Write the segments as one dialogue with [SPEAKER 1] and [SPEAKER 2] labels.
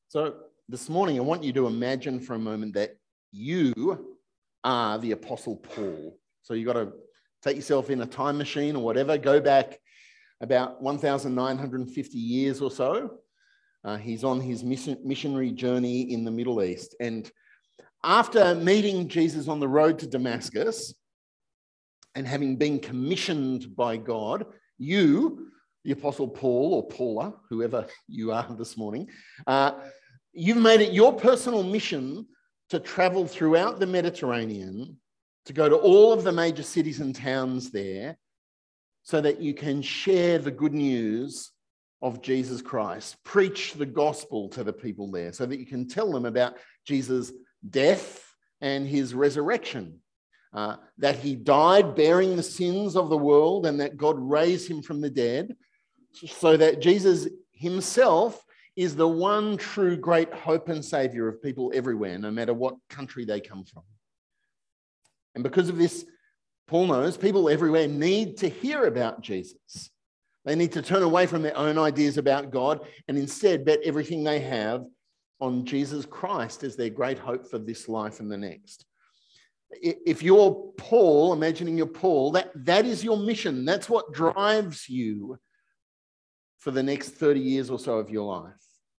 [SPEAKER 1] So this morning, I want you to imagine for a moment that you are the Apostle Paul. So you've got to take yourself in a time machine or whatever, go back about 1,950 years or so. He's on his missionary journey in the Middle East. And after meeting Jesus on the road to Damascus and having been commissioned by God, you, the Apostle Paul or Paula, whoever you are this morning, you've made it your personal mission to travel throughout the Mediterranean, to go to all of the major cities and towns there so that you can share the good news of Jesus Christ, preach the gospel to the people there so that you can tell them about Jesus' death and his resurrection, that he died bearing the sins of the world and that God raised him from the dead, so that Jesus himself is the one true great hope and savior of people everywhere, no matter what country they come from. And because of this, Paul knows people everywhere need to hear about Jesus. They need to turn away from their own ideas about God and instead bet everything they have on Jesus Christ as their great hope for this life and the next. If you're Paul, imagining you're Paul, that is your mission. That's what drives you for the next 30 years or so of your life.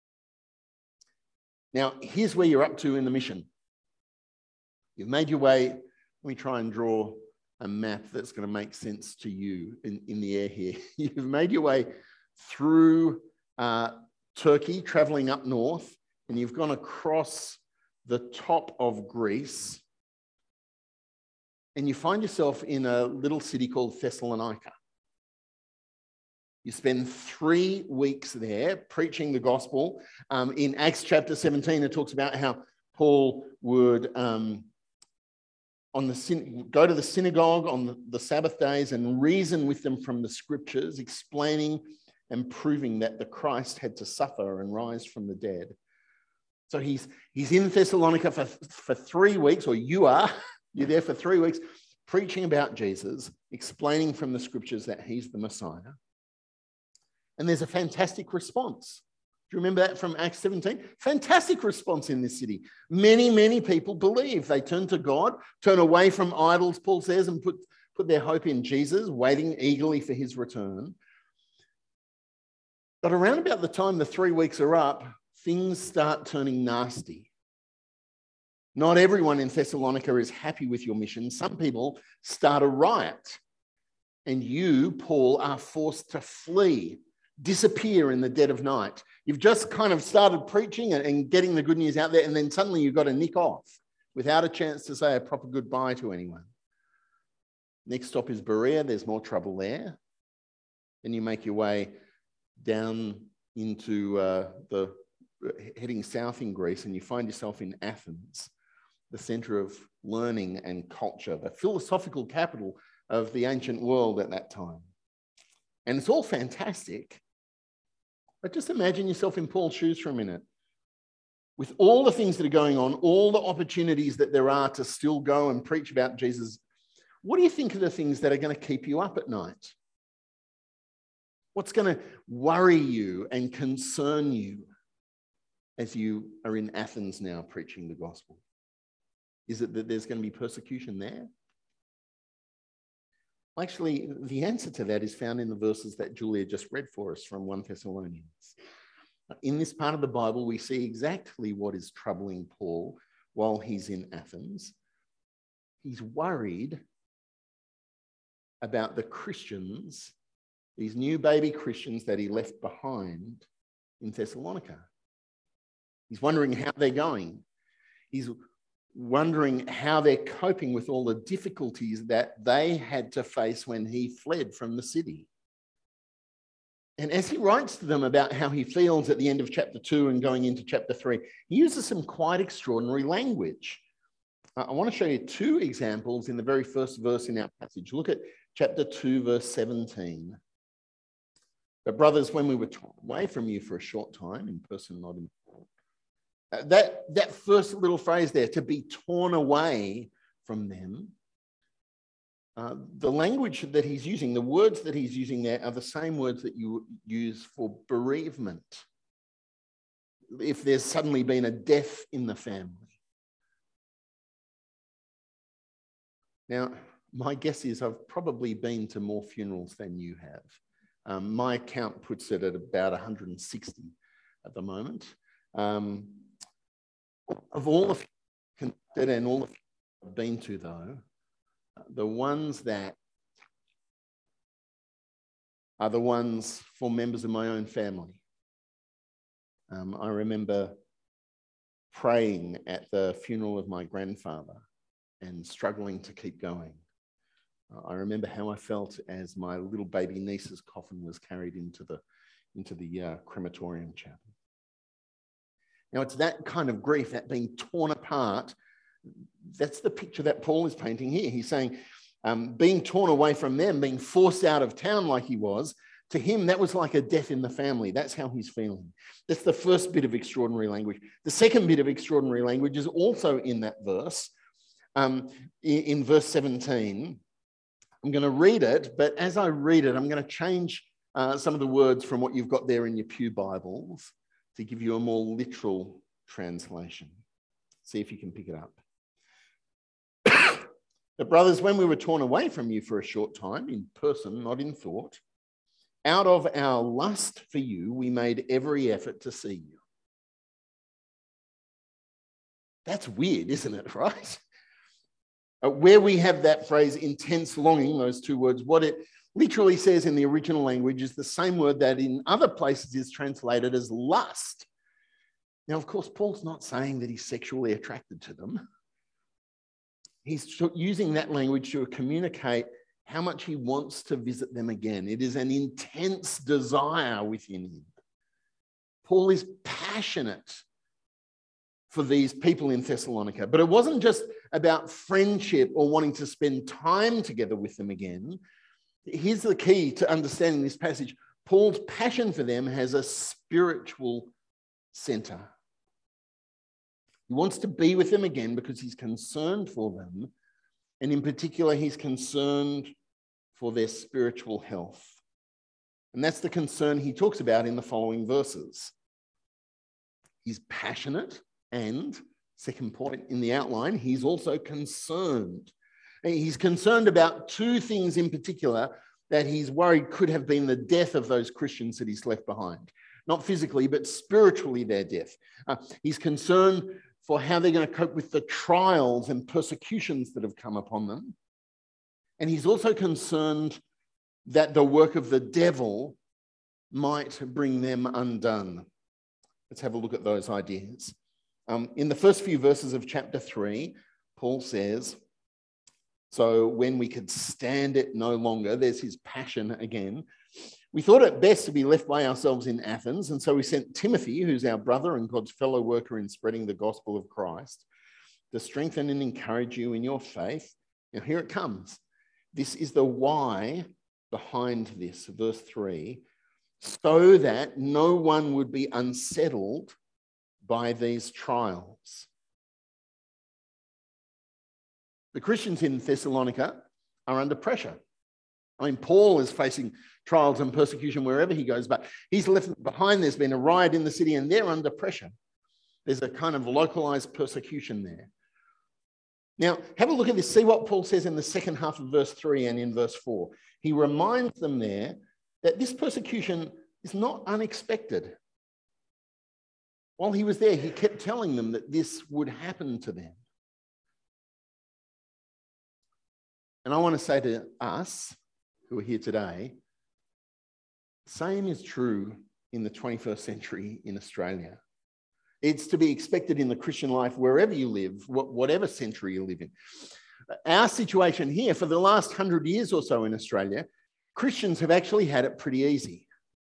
[SPEAKER 1] Now, here's where you're up to in the mission. You've made your way. Let me try and draw a map that's going to make sense to you in the air here. You've made your way through Turkey, traveling up north, and you've gone across the top of Greece, and you find yourself in a little city called Thessalonica. You spend 3 weeks there preaching the gospel. In Acts chapter 17, it talks about how Paul would go to the synagogue on the Sabbath days and reason with them from the scriptures, explaining and proving that the Christ had to suffer and rise from the dead. So he's in Thessalonica for 3 weeks, or you're there for 3 weeks, preaching about Jesus, explaining from the scriptures that he's the Messiah. And there's a fantastic response. Do you remember that from Acts 17? Fantastic response in this city. Many, many people believe. They turn to God, turn away from idols, Paul says, and put their hope in Jesus, waiting eagerly for his return. But around about the time the 3 weeks are up, things start turning nasty. Not everyone in Thessalonica is happy with your mission. Some people start a riot. And you, Paul, are forced to flee, disappear in the dead of night. You've just kind of started preaching and getting the good news out there, and then suddenly you've got to nick off without a chance to say a proper goodbye to anyone. Next stop is Berea. There's more trouble there. Then you make your way down into heading south in Greece, and you find yourself in Athens, the center of learning and culture, the philosophical capital of the ancient world at that time. And it's all fantastic. But just imagine yourself in Paul's shoes for a minute. With all the things that are going on, all the opportunities that there are to still go and preach about Jesus, what do you think are the things that are going to keep you up at night? What's going to worry you and concern you as you are in Athens now preaching the gospel? Is it that there's going to be persecution there? Actually, the answer to that is found in the verses that Julia just read for us from 1 Thessalonians. In this part of the Bible, we see exactly what is troubling Paul while he's in Athens. He's worried about the Christians, these new baby Christians that he left behind in Thessalonica. He's wondering how they're going. He's wondering how they're coping with all the difficulties that they had to face when he fled from the city. And as he writes to them about how he feels at the end of chapter 2 and going into chapter 3, he uses some quite extraordinary language. I want to show you 2 examples in the very first verse in our passage. Look at chapter 2, verse 17. But brothers, when we were torn away from you for a short time, in person, not in that first little phrase there, to be torn away from them, the language that he's using, the words that he's using there are the same words that you use for bereavement. if there's suddenly been a death in the family. Now, my guess is I've probably been to more funerals than you have. My count puts it at about 160 at the moment. Of all the considered and all the I've been to, though, the ones that are the ones for members of my own family. I remember praying at the funeral of my grandfather and struggling to keep going. I remember how I felt as my little baby niece's coffin was carried into the crematorium chapel. Now, it's that kind of grief, that being torn apart. That's the picture that Paul is painting here. He's saying being torn away from them, being forced out of town like he was, to him, that was like a death in the family. That's how he's feeling. That's the first bit of extraordinary language. The second bit of extraordinary language is also in that verse. In verse 17, I'm going to read it, but as I read it, I'm going to change some of the words from what you've got there in your pew Bibles to give you a more literal translation. See if you can pick it up. But brothers, when we were torn away from you for a short time, in person, not in thought, out of our lust for you, we made every effort to see you. That's weird, isn't it, right? Where we have that phrase, intense longing, those two words, what it literally says in the original language is the same word that in other places is translated as lust. Now, of course, Paul's not saying that he's sexually attracted to them. He's using that language to communicate how much he wants to visit them again. It is an intense desire within him. Paul is passionate for these people in Thessalonica, but it wasn't just about friendship or wanting to spend time together with them again. Here's the key to understanding this passage. Paul's passion for them has a spiritual center. He wants to be with them again because he's concerned for them. And in particular, he's concerned for their spiritual health. And that's the concern he talks about in the following verses. He's passionate and, second point in the outline, he's also concerned. He's concerned about two things in particular that he's worried could have been the death of those Christians that he's left behind. Not physically, but spiritually their death. He's concerned for how they're going to cope with the trials and persecutions that have come upon them. And he's also concerned that the work of the devil might bring them undone. Let's have a look at those ideas. In the first few verses of chapter 3, Paul says, so when we could stand it no longer, there's his passion again. We thought it best to be left by ourselves in Athens, and so we sent Timothy, who's our brother and God's fellow worker in spreading the gospel of Christ, to strengthen and encourage you in your faith. Now here it comes. This is the why behind this, verse 3, so that no one would be unsettled by these trials. The Christians in Thessalonica are under pressure. I mean, Paul is facing trials and persecution wherever he goes, but he's left behind. There's been a riot in the city and they're under pressure. There's a kind of localized persecution there. Now, have a look at this. See what Paul says in the second half of verse 3 and in verse 4. He reminds them there that this persecution is not unexpected. While he was there, he kept telling them that this would happen to them. And I want to say to us who are here today, the same is true in the 21st century in Australia. It's to be expected in the Christian life wherever you live, whatever century you live in. Our situation here for the last 100 years or so in Australia, Christians have actually had it pretty easy.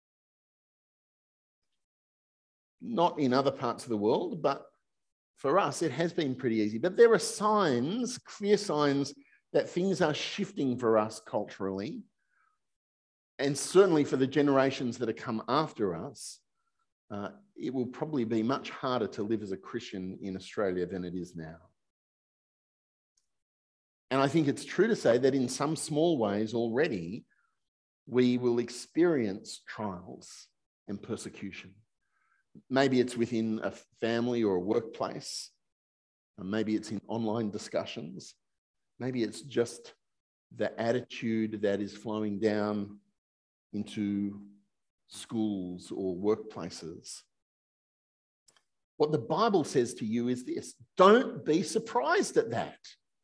[SPEAKER 1] Not in other parts of the world, but for us, it has been pretty easy. But there are signs, clear signs, that things are shifting for us culturally, and certainly for the generations that have come after us. It will probably be much harder to live as a Christian in Australia than it is now. And I think it's true to say that in some small ways already, we will experience trials and persecution. Maybe it's within a family or a workplace. Maybe it's in online discussions. Maybe it's just the attitude that is flowing down into schools or workplaces. What the Bible says to you is this: don't be surprised at that.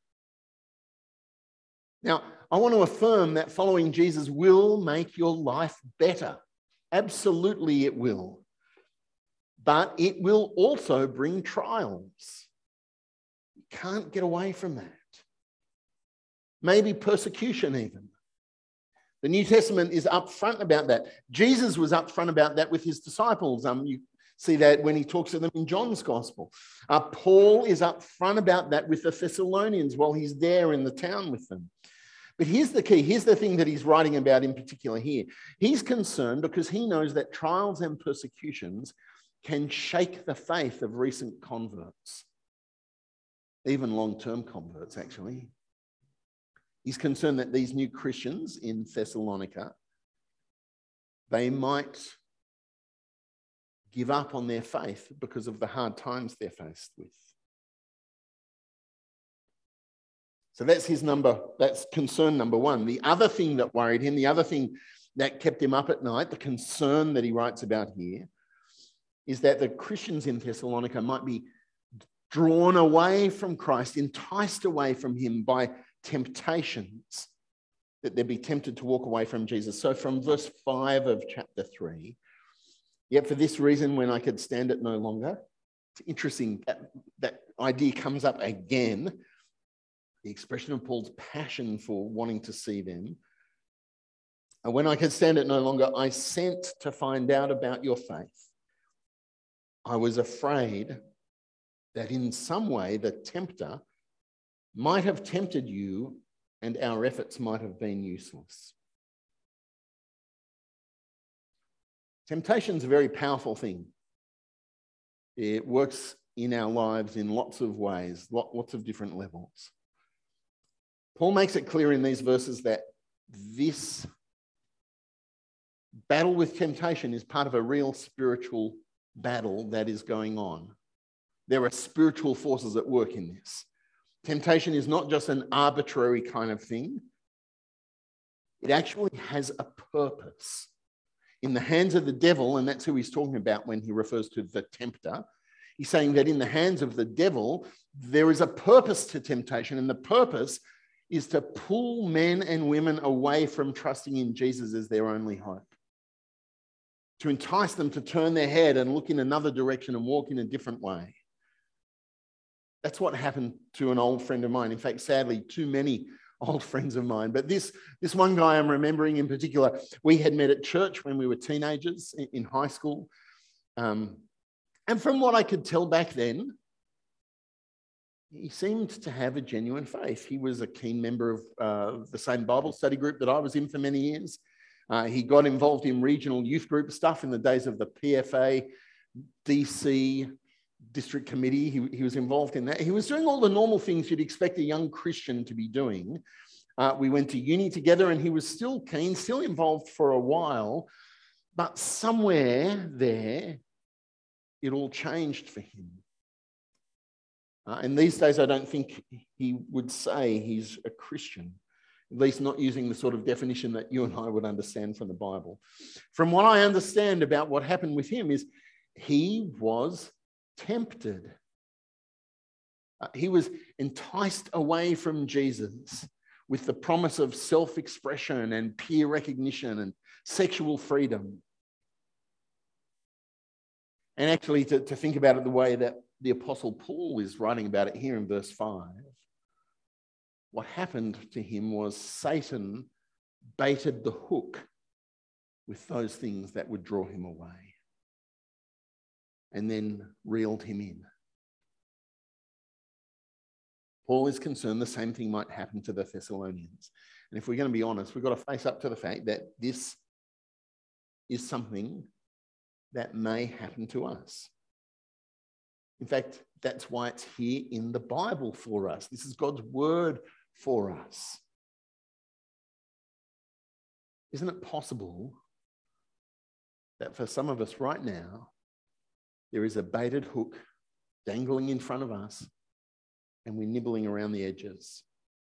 [SPEAKER 1] Now, I want to affirm that following Jesus will make your life better. Absolutely it will. But it will also bring trials. You can't get away from that. Maybe persecution even. The New Testament is upfront about that. Jesus was upfront about that with his disciples. You see that when he talks to them in John's Gospel. Paul is upfront about that with the Thessalonians while he's there in the town with them. But here's the key. Here's the thing that he's writing about in particular here. He's concerned because he knows that trials and persecutions can shake the faith of recent converts, even long-term converts, actually. He's concerned that these new Christians in Thessalonica, they might give up on their faith because of the hard times they're faced with. So that's concern number one. The other thing that worried him, the other thing that kept him up at night, the concern that he writes about here, is that the Christians in Thessalonica might be drawn away from Christ, enticed away from him by temptations, that they'd be tempted to walk away from Jesus. So from verse 5 of chapter 3, yet for this reason, when I could stand it no longer, it's interesting that idea comes up again, the expression of Paul's passion for wanting to see them. And when I could stand it no longer, I sent to find out about your faith. I was afraid that in some way the tempter might have tempted you and our efforts might have been useless. Temptation is a very powerful thing. It works in our lives in lots of ways, lots of different levels. Paul makes it clear in these verses that this battle with temptation is part of a real spiritual battle that is going on. There are spiritual forces at work in this. Temptation is not just an arbitrary kind of thing. It actually has a purpose. In the hands of the devil, and that's who he's talking about when he refers to the tempter, he's saying that in the hands of the devil, there is a purpose to temptation, and the purpose is to pull men and women away from trusting in Jesus as their only hope, to entice them to turn their head and look in another direction and walk in a different way. That's what happened to an old friend of mine. In fact, sadly, too many old friends of mine. But this one guy I'm remembering in particular, we had met at church when we were teenagers in high school. And from what I could tell back then, he seemed to have a genuine faith. He was a keen member of the same Bible study group that I was in for many years. He got involved in regional youth group stuff in the days of the PFA, DC district committee. He was involved in that. He was doing all the normal things you'd expect a young Christian to be doing. We went to uni together and he was still keen, still involved for a while, but somewhere there, it all changed for him. And these days, I don't think he would say he's a Christian, at least not using the sort of definition that you and I would understand from the Bible. From what I understand about what happened with him is he was tempted. He was enticed away from Jesus with the promise of self-expression and peer recognition and sexual freedom. And actually, to think about it the way that the Apostle Paul is writing about it here in verse 5, what happened to him was Satan baited the hook with those things that would draw him away and then reeled him in. Paul is concerned the same thing might happen to the Thessalonians. And if we're going to be honest, we've got to face up to the fact that this is something that may happen to us. In fact, that's why it's here in the Bible for us. This is God's word for us. Isn't it possible that for some of us right now, there is a baited hook dangling in front of us, and we're nibbling around the edges.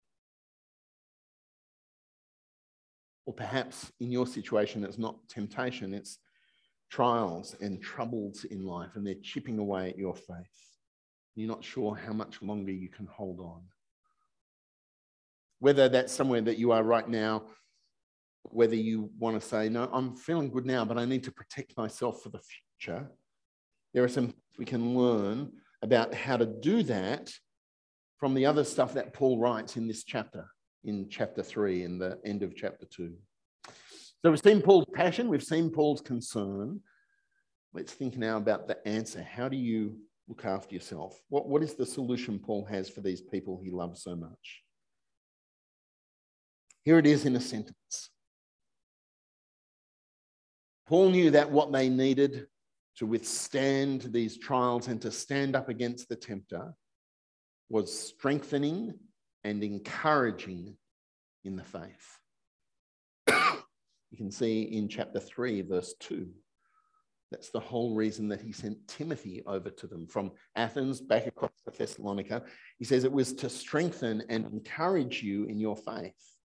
[SPEAKER 1] Or perhaps in your situation, it's not temptation, it's trials and troubles in life, and they're chipping away at your faith. You're not sure how much longer you can hold on. Whether that's somewhere that you are right now, whether you want to say, no, I'm feeling good now, but I need to protect myself for the future. There are some things we can learn about how to do that from the other stuff that Paul writes in this chapter, in chapter 3 and the end of chapter 2. So we've seen Paul's passion, we've seen Paul's concern. Let's think now about the answer. How do you look after yourself? What is the solution Paul has for these people he loves so much? Here it is in a sentence. Paul knew that what they needed to withstand these trials and to stand up against the tempter was strengthening and encouraging in the faith. You can see in chapter 3, verse 2, that's the whole reason that he sent Timothy over to them from Athens back across to Thessalonica. He says it was to strengthen and encourage you in your faith.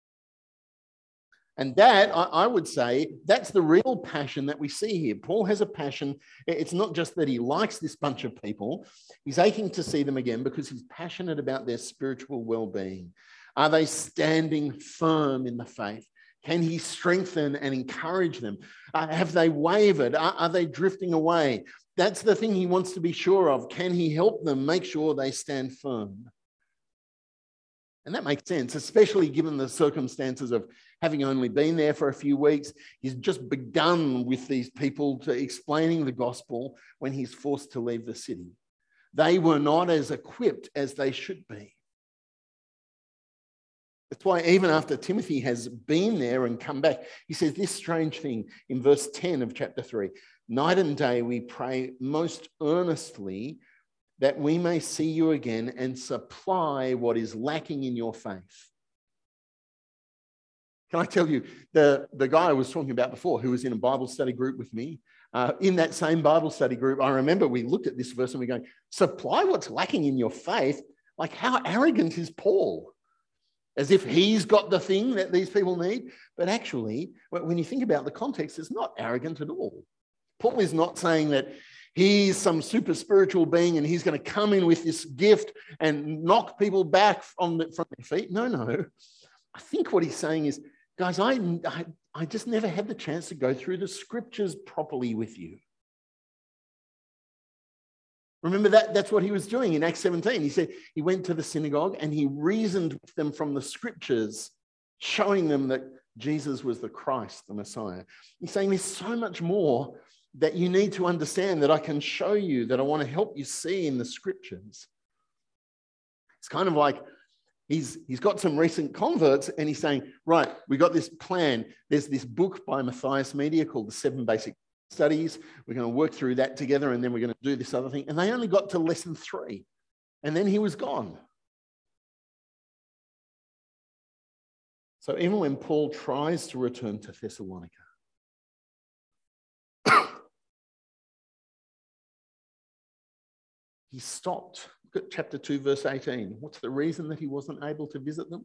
[SPEAKER 1] And that, I would say, that's the real passion that we see here. Paul has a passion. It's not just that he likes this bunch of people. He's aching to see them again because he's passionate about their spiritual well-being. Are they standing firm in the faith? Can he strengthen and encourage them? Have they wavered? Are they drifting away? That's the thing he wants to be sure of. Can he help them make sure they stand firm? And that makes sense, especially given the circumstances of having only been there for a few weeks. He's just begun with these people to explaining the gospel when he's forced to leave the city. They were not as equipped as they should be. That's why even after Timothy has been there and come back, he says this strange thing in verse 10 of chapter 3. Night and day we pray most earnestly that we may see you again and supply what is lacking in your faith. Can I tell you, the guy I was talking about before, who was in a Bible study group with me, in that same Bible study group, I remember we looked at this verse and we're going, supply what's lacking in your faith? Like, how arrogant is Paul? As if he's got the thing that these people need. But actually, when you think about the context, it's not arrogant at all. Paul is not saying that he's some super spiritual being and he's going to come in with this gift and knock people back from their feet. No. I think what he's saying is, guys, I just never had the chance to go through the scriptures properly with you. Remember that's what he was doing in Acts 17. He said he went to the synagogue and he reasoned with them from the scriptures, showing them that Jesus was the Christ, the Messiah. He's saying there's so much more that you need to understand that I can show you, that I want to help you see in the scriptures. It's kind of like he's got some recent converts and he's saying, right, we got this plan. There's this book by Matthias Media called The 7 Basic Studies. We're going to work through that together and then we're going to do this other thing. And they only got to lesson 3 and then he was gone. So even when Paul tries to return to Thessalonica, he stopped. Look at chapter 2, verse 18. What's the reason that he wasn't able to visit them?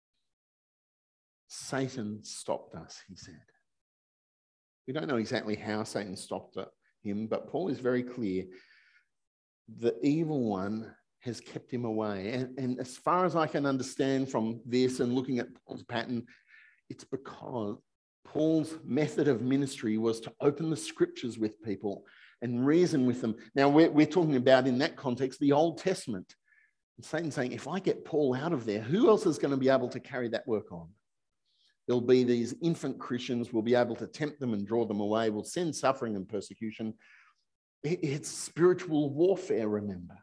[SPEAKER 1] Satan stopped us, he said. We don't know exactly how Satan stopped him, but Paul is very clear. The evil one has kept him away. And as far as I can understand from this and looking at Paul's pattern, it's because Paul's method of ministry was to open the scriptures with people and reason with them. Now, we're talking about, in that context, the Old Testament. And Satan's saying, if I get Paul out of there, who else is going to be able to carry that work on? There'll be these infant Christians. We'll be able to tempt them and draw them away. We'll send suffering and persecution. It's spiritual warfare, remember.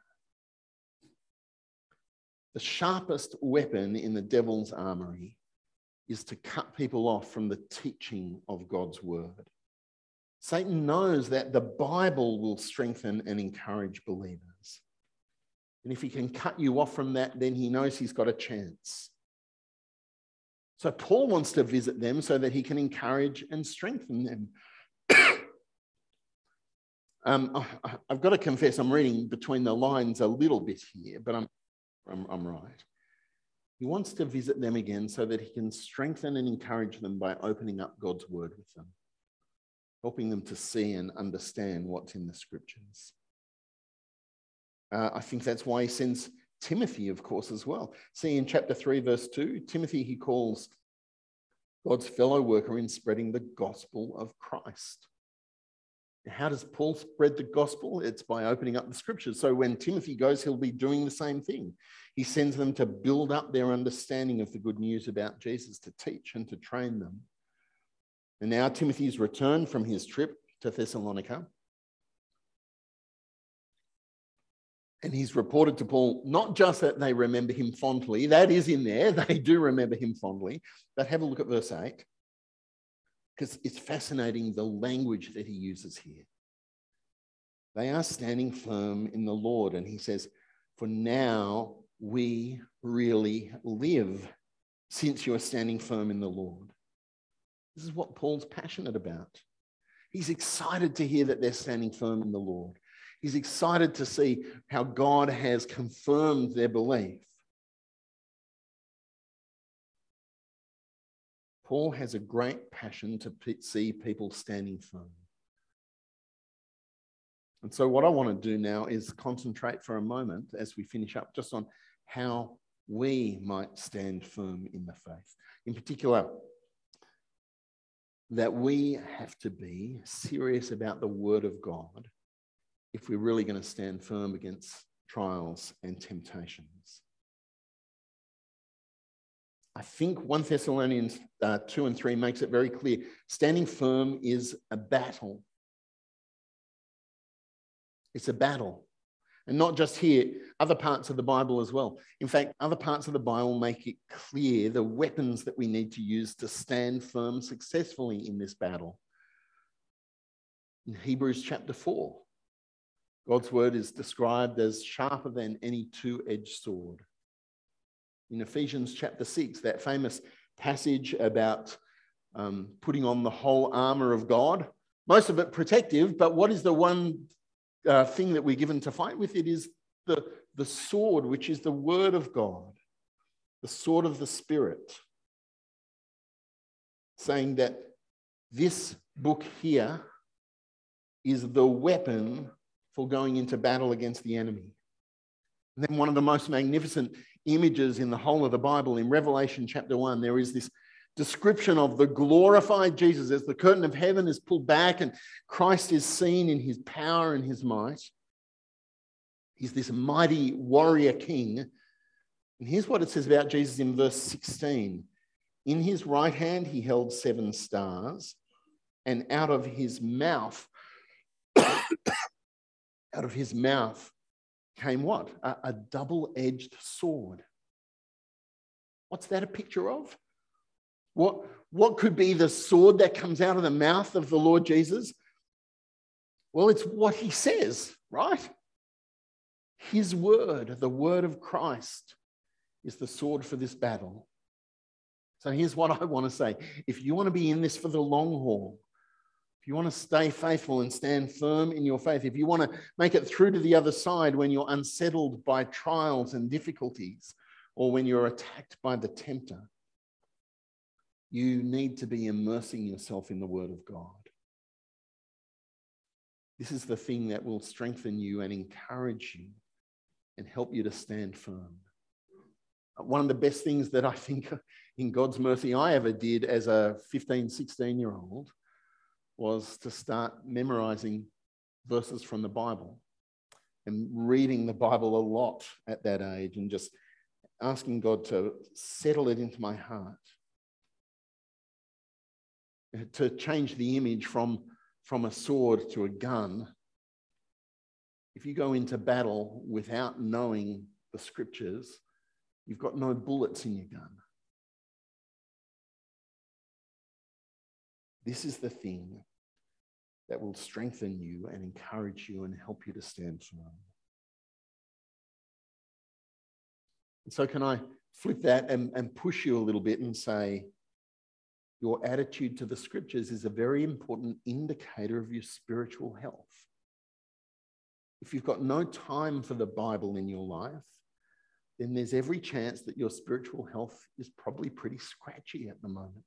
[SPEAKER 1] The sharpest weapon in the devil's armory is to cut people off from the teaching of God's word. Satan knows that the Bible will strengthen and encourage believers. And if he can cut you off from that, then he knows he's got a chance. So Paul wants to visit them so that he can encourage and strengthen them. I've got to confess, I'm reading between the lines a little bit here, but I'm right. He wants to visit them again so that he can strengthen and encourage them by opening up God's word with them, helping them to see and understand what's in the scriptures. I think that's why he sends Timothy, of course, as well. See, in chapter 3, verse 2, Timothy he calls God's fellow worker in spreading the gospel of Christ. How does Paul spread the gospel? It's by opening up the scriptures. So when Timothy goes, he'll be doing the same thing. He sends them to build up their understanding of the good news about Jesus, to teach and to train them. And now Timothy's returned from his trip to Thessalonica. And he's reported to Paul, not just that they remember him fondly, that is in there, they do remember him fondly, but have a look at verse 8. Because it's fascinating the language that he uses here. They are standing firm in the Lord. And he says, for now we really live, since you are standing firm in the Lord. This is what Paul's passionate about. He's excited to hear that they're standing firm in the Lord. He's excited to see how God has confirmed their belief. Paul has a great passion to see people standing firm. And so what I want to do now is concentrate for a moment as we finish up just on how we might stand firm in the faith. In particular, that we have to be serious about the word of God if we're really going to stand firm against trials and temptations. I think 1 Thessalonians 2 and 3 makes it very clear. Standing firm is a battle. It's a battle. And not just here, other parts of the Bible as well. In fact, other parts of the Bible make it clear the weapons that we need to use to stand firm successfully in this battle. In Hebrews chapter 4, God's word is described as sharper than any two-edged sword. In Ephesians chapter 6, that famous passage about putting on the whole armor of God, most of it protective, but what is the one thing that we're given to fight with? It is the sword, which is the word of God, the sword of the Spirit, saying that this book here is the weapon for going into battle against the enemy. And then one of the most magnificent images in the whole of the Bible, in Revelation chapter 1, there is this description of the glorified Jesus as the curtain of heaven is pulled back and Christ is seen in his power and his might. He's this mighty warrior king. And here's what it says about Jesus in verse 16. In his right hand he held 7 stars, and out of his mouth came what? A double-edged sword. What's that a picture of? What could be the sword that comes out of the mouth of the Lord Jesus? Well, it's what he says, right? His word, the word of Christ, is the sword for this battle. So here's what I want to say. If you want to be in this for the long haul, if you want to stay faithful and stand firm in your faith, if you want to make it through to the other side when you're unsettled by trials and difficulties, or when you're attacked by the tempter, you need to be immersing yourself in the word of God. This is the thing that will strengthen you and encourage you and help you to stand firm. One of the best things that I think in God's mercy I ever did as a 15, 16-year-old was to start memorizing verses from the Bible and reading the Bible a lot at that age and just asking God to settle it into my heart, to change the image from a sword to a gun. If you go into battle without knowing the scriptures, you've got no bullets in your gun. This is the thing that will strengthen you and encourage you and help you to stand firm. And so can I flip that and push you a little bit and say, your attitude to the scriptures is a very important indicator of your spiritual health. if you've got no time for the Bible in your life, then there's every chance that your spiritual health is probably pretty scratchy at the moment.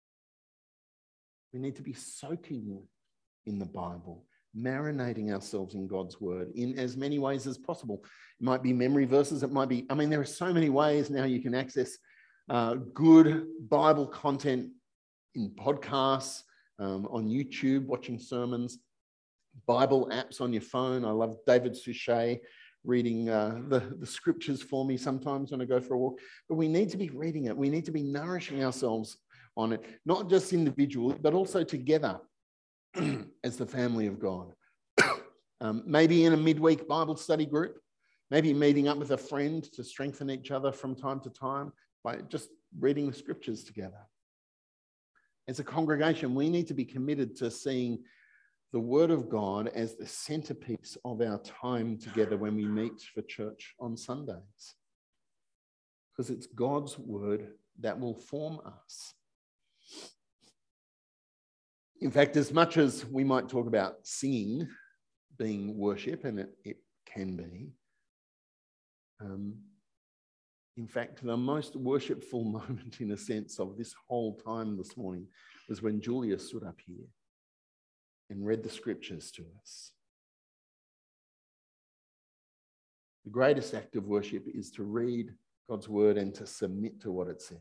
[SPEAKER 1] We need to be soaking in the Bible, marinating ourselves in God's word in as many ways as possible. It might be memory verses. It might be, there are so many ways now you can access good Bible content in podcasts, on YouTube, watching sermons, Bible apps on your phone. I love David Suchet reading the scriptures for me sometimes when I go for a walk. But we need to be reading it. We need to be nourishing ourselves on it, not just individually, but also together as the family of God. Maybe in a midweek Bible study group, maybe meeting up with a friend to strengthen each other from time to time by just reading the scriptures together. As a congregation, we need to be committed to seeing the Word of God as the centerpiece of our time together when we meet for church on Sundays. Because it's God's Word that will form us. In fact, as much as we might talk about singing being worship, and it can be, in fact, the most worshipful moment in a sense of this whole time this morning was when Julia stood up here and read the scriptures to us. The greatest act of worship is to read God's word and to submit to what it says.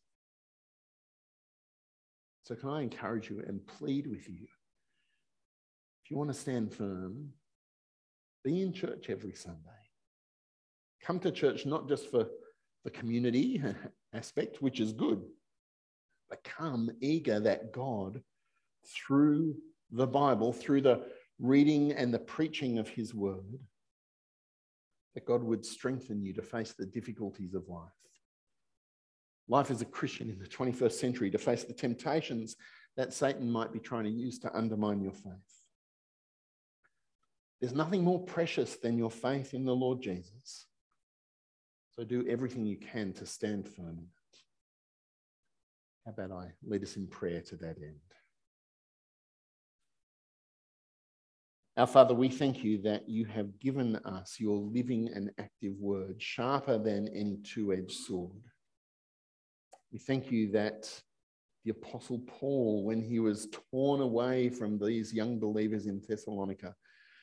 [SPEAKER 1] So can I encourage you and plead with you, if you want to stand firm, be in church every Sunday. Come to church not just for the community aspect, which is good, but come eager that God, through the Bible, through the reading and the preaching of his word, that God would strengthen you to face the difficulties of life. Life as a Christian in the 21st century, to face the temptations that Satan might be trying to use to undermine your faith. There's nothing more precious than your faith in the Lord Jesus. So do everything you can to stand firm in it. How about I lead us in prayer to that end? Our Father, we thank you that you have given us your living and active word, sharper than any two-edged sword. We thank you that the Apostle Paul, when he was torn away from these young believers in Thessalonica,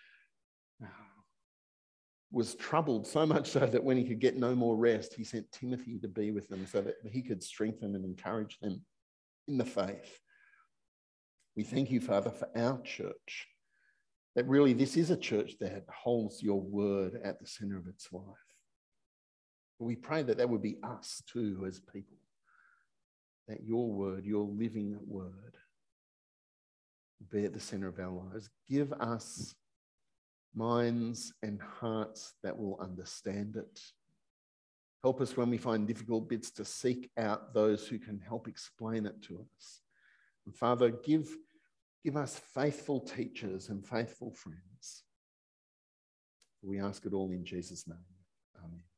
[SPEAKER 1] was troubled so much so that when he could get no more rest, he sent Timothy to be with them so that he could strengthen and encourage them in the faith. We thank you, Father, for our church, that really this is a church that holds your word at the center of its life. But we pray that that would be us too as people, that your word, your living word, be at the center of our lives. Give us minds and hearts that will understand it. Help us when we find difficult bits to seek out those who can help explain it to us. And Father, give us faithful teachers and faithful friends. We ask it all in Jesus' name. Amen.